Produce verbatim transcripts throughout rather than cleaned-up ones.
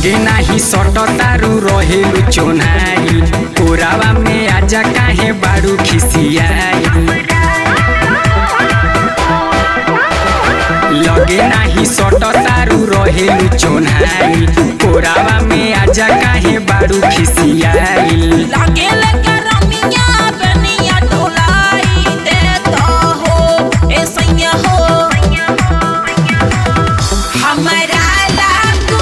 लगे नाही सट तारू रहेलु चोनाई कोरावा में आजा काहे बारू खिसियाई लगे नाही सट तारू रहेलु चोनाई कोरावा में आजा काहे बारू खिसियाई लगे लगे रमिया बनिया डोलाई देता हो ए सैया हो हमारा लागू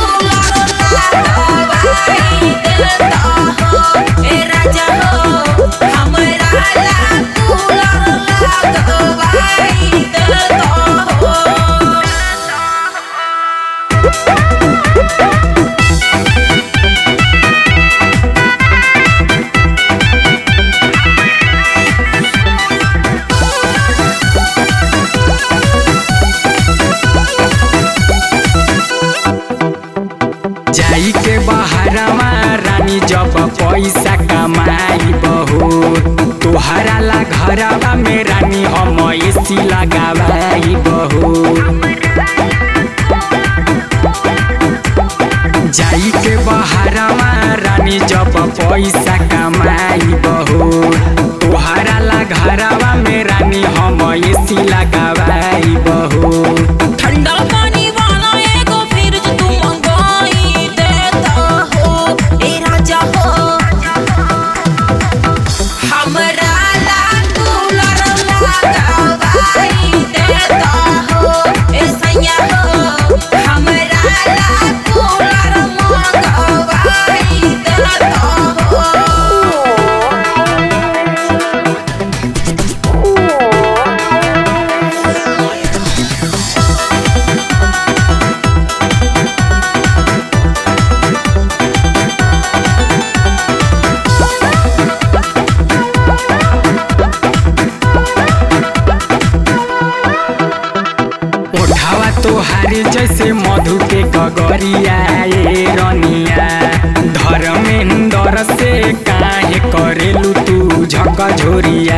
लगाई देता हो ए राजा हो हमारा लागू लगाई देता हो। जाई के बहरावा रानी जब पैसा कमाई बहो तोहरा ला घरवा में रानी हम एसी लगावाई बहो जाई के बहरावा रानी जब पैसा कमाई बहो तोहरा ला घरवा में रानी हम एसी लगावाई बहो ठंडा पानी वाला एगो फ्रिज तू मंगाई देता हो ए राजा हो हमरा ला कूलर लगाई देता हो ए सैया हो हमरा ला कूलर मंगाई देता हो। ओढ़ावा तोहारी जैसे मधु के गगरिया ए रनिया धर्मेंद्र से काहे करेलू तू झकझोरिया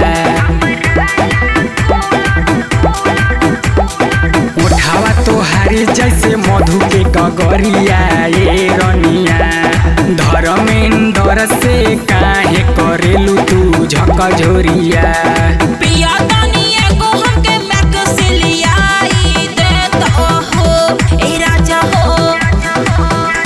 ओढ़ावा तोहारी जैसे मधु के गगरिया ए रनिया धर्मेंद्र से काहे करेलू तू झकझोरिया पिया तानी एगो हमके मैक्सिलियाई देता हो ए राजा हो